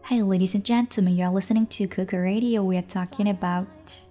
Hey, ladies and gentlemen, you are listening to Coco Radio. We are talking about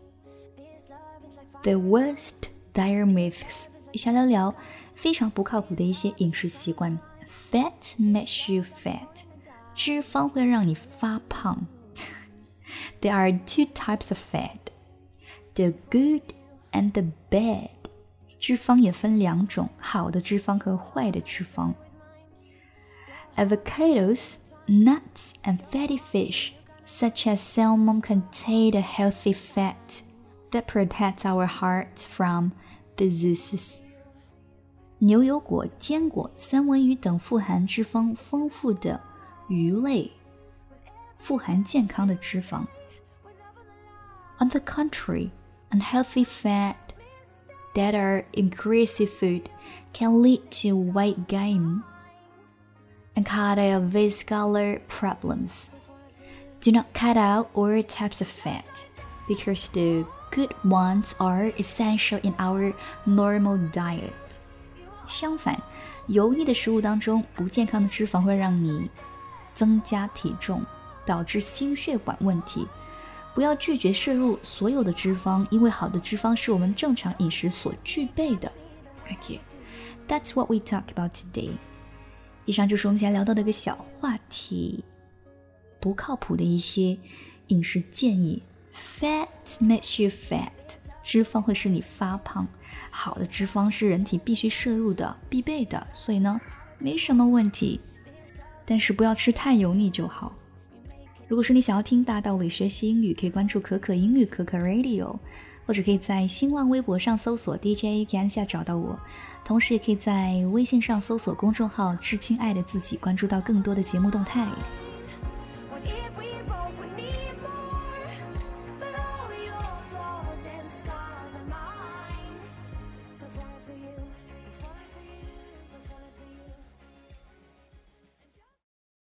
the worst dire myths. 一起来聊聊非常不靠谱的一些饮食习惯。Fat makes you fat. 脂肪会让你发胖。There are two types of fat. The good and the bad. 脂肪也分两种，好的脂肪和坏的脂肪。Avocados, nuts, and fatty fish, such as salmon, contain a healthy fat that protects our heart from diseases. 牛油果、坚果、三文鱼等富含脂肪丰富的鱼类，富含健康的脂肪。On the contrary, unhealthy fat that are in greasy food can lead to weight gain and cardiovascular problems. Do not cut out all types of fat, because the good ones are essential in our normal diet. 相反，油腻的食物当中，不健康的脂肪会让你增加体重，导致心血管问题。不要拒绝摄入所有的脂肪，因为好的脂肪是我们正常饮食所具备的。Okay, that's what we talk about today. 以上就是我们现在聊到的一个小话题，不靠谱的一些饮食建议。Fat makes you fat. 脂肪会使你发胖，好的脂肪是人体必须摄入的、必备的，所以呢，没什么问题。但是不要吃太油腻就好。如果说你想要听大道理学习英语，可以关注可可英语可可 Radio， 或者可以在新浪微博上搜索 DJ 可以按下找到我，同时也可以在微信上搜索公众号致亲爱的自己，关注到更多的节目动态。